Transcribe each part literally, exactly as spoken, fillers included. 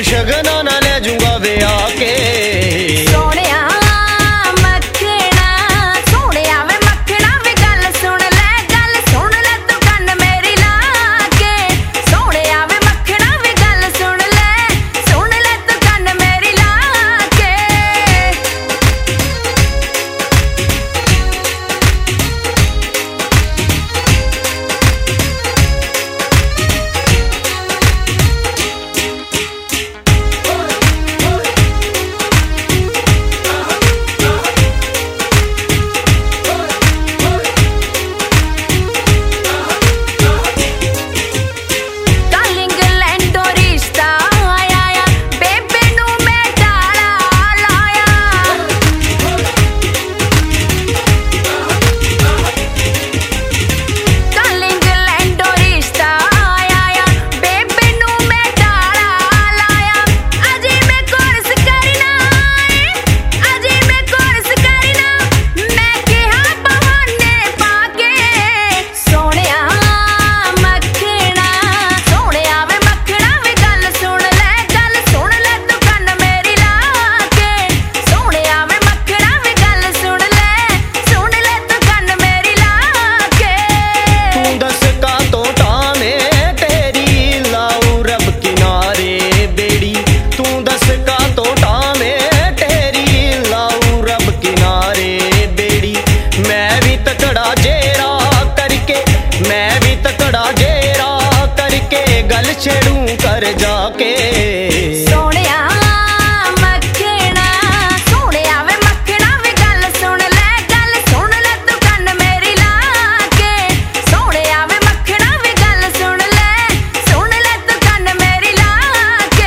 तेनू शगना ना ले जूंगा वे आके। छेड़ू कर जाके सोनिया मखना सोनिया वे मखना वे गल सुन ले गल सुन ले तू कन मेरी लाके। सोनिया वे मखना वे गल सुन ले सुन ले तू कन मेरी लाके।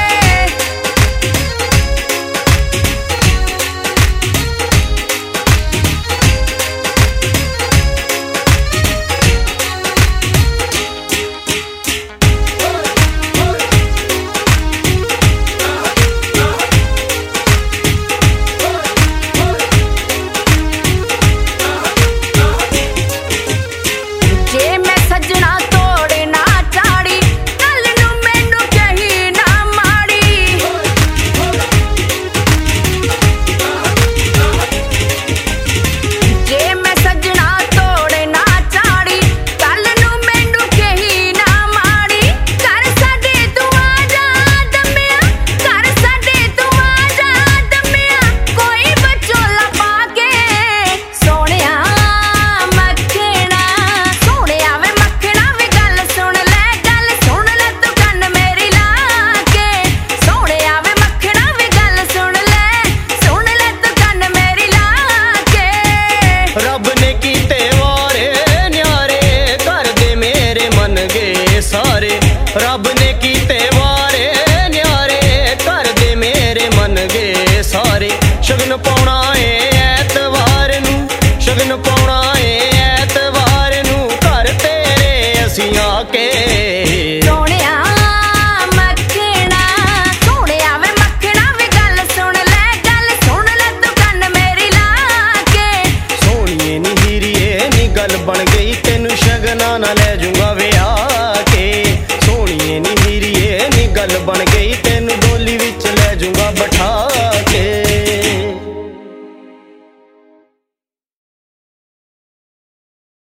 रब ने कीते वारे न्यारे कर दे मेरे मन गए सारे। शगन पाउणा है ऐतवार नू शगन पाउणा है ऐतवार नू घर तेरे असीं आके। सोनिया मखना सोनिया वे मखना वे गल सुन ले गल सुन ले तू कन मेरी लाके। सोनिए नी हीरिए नी गल बन गई तेनू शगना ना ले जूंगा वे आके। सोनिए नी हीरिए नी गल बन गई